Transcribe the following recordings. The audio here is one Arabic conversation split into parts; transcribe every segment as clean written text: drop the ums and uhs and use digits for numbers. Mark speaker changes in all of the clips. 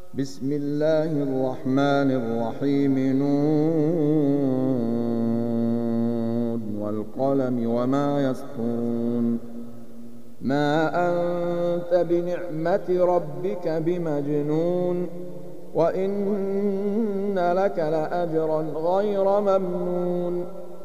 Speaker 1: بسم الله الرحمن الرحيم نون والقلم وما يسطرون ما أنت بنعمة ربك بمجنون وإن لك لأجرا غير ممنون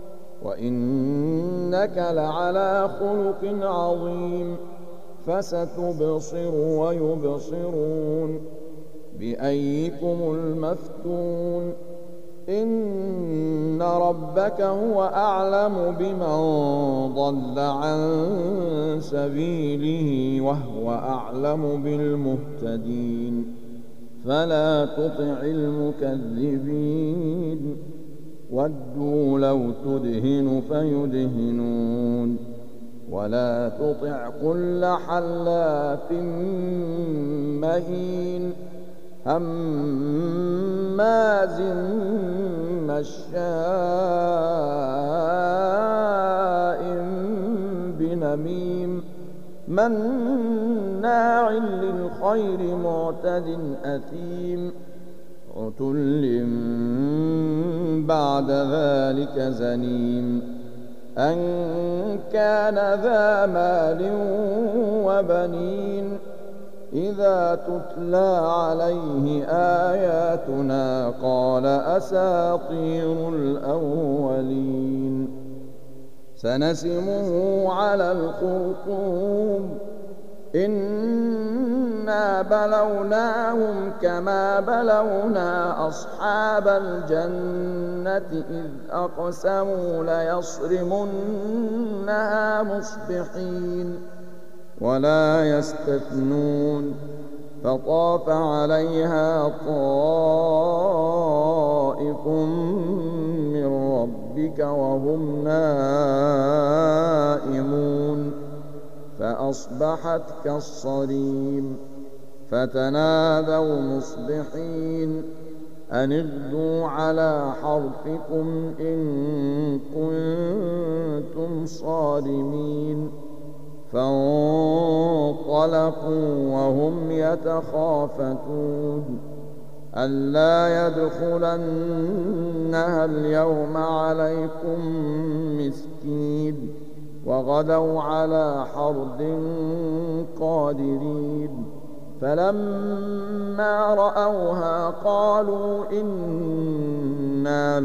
Speaker 1: وإنك لعلى خلق عظيم فستبصر ويبصرون بأيكم المفتون إن ربك هو أعلم بمن ضل عن سبيله وهو أعلم بالمهتدين فلا تطع المكذبين ودوا لو تدهن فيدهنون ولا تطع كل حلاف مهين هماز مشاء بنميم مناع للخير معتد أثيم عتل بعد ذلك زنيم أن كان ذا مال وبنين إذا تتلى عليه آياتنا قال أساطير الأولين سنسمه على الخرطوم إنا بلوناهم كما بلونا أصحاب الجنة إذ أقسموا ليصرمنها مصبحين ولا يستثنون فطاف عليها طائف من ربك وهم نائمون فأصبحت كالصريم فتنادوا مصبحين أن اغدوا على حرثكم إن كنتم صارمين فانطلقوا وهم يتخافتون ألا يدخلنها اليوم عليكم مسكين وغدوا على حرد قادرين فلما رأوها قالوا إنا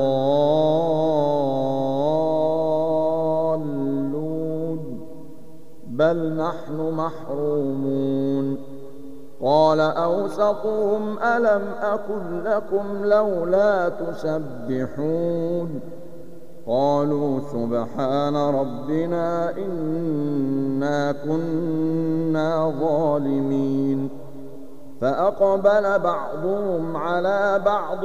Speaker 1: لضالون بل نحن محرومون قال أوسطهم ألم أقل لكم لولا تسبحون قالوا سبحان ربنا إنا كنا ظالمين فأقبل بعضهم على بعض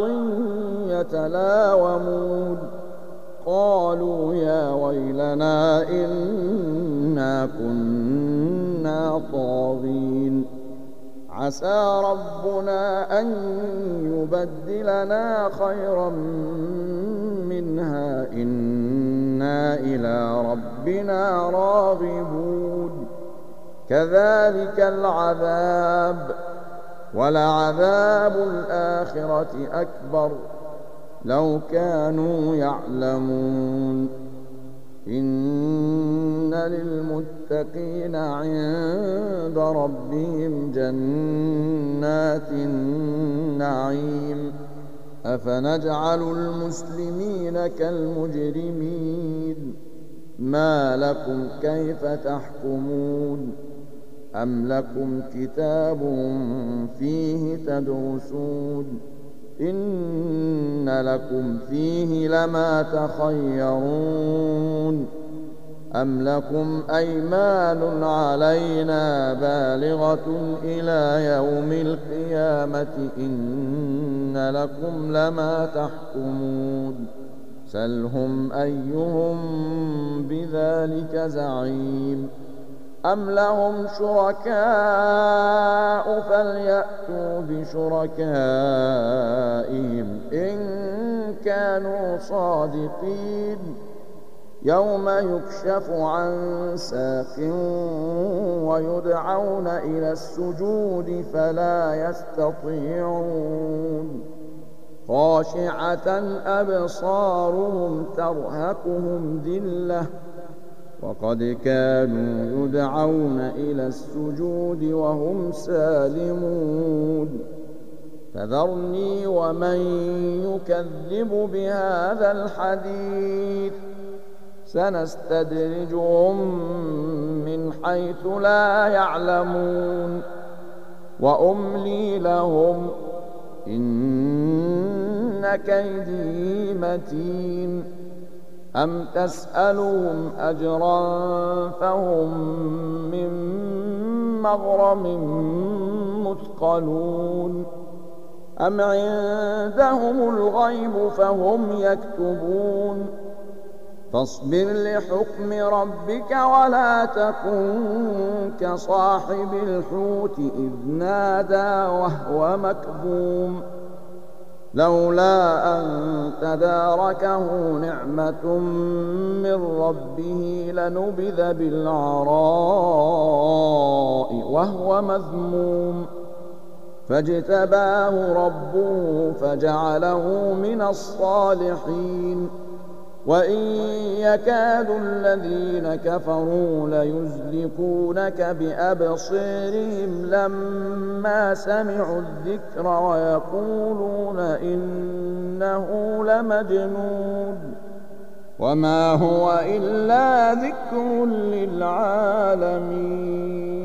Speaker 1: يتلاومون قالوا يا ويلنا إنا كنا طاغين عسى ربنا أن يبدلنا خيرا منها إنا إلى ربنا راغبون كذلك العذاب ولعذاب الآخرة أكبر لو كانوا يعلمون إن للمتقين عند ربهم جنات النعيم أفنجعل المسلمين كالمجرمين ما لكم كيف تحكمون أم لكم كتاب فيه تدرسون إن لكم فيه لما تخيرون أم لكم أيمان علينا بالغة إلى يوم القيامة إن لكم لما تحكمون سلهم أيهم بذلك زعيم أم لهم شركاء فليأتوا بشركائهم إن كانوا صادقين يوم يكشف عن ساق ويدعون إلى السجود فلا يستطيعون خاشعة أبصارهم ترهقهم ذلة وقد كانوا يدعون إلى السجود وهم سالمون فذرني ومن يكذب بهذا الحديث سنستدرجهم من حيث لا يعلمون وأملي لهم إن كيدي متين أم تسألهم أجرا فهم من مغرم مثقلون أم عندهم الغيب فهم يكتبون فاصبر لحكم ربك ولا تكن كصاحب الحوت إذ نادى وهو مكظوم لولا أن تداركه نعمة من ربه لنبذ بالعراء وهو مذموم فاجتباه ربه فجعله من الصالحين وإن يكاد الذين كفروا ليزلقونك بأبصارهم لما سمعوا الذكر ويقولون إنه لمجنون وما هو إلا ذكر للعالمين.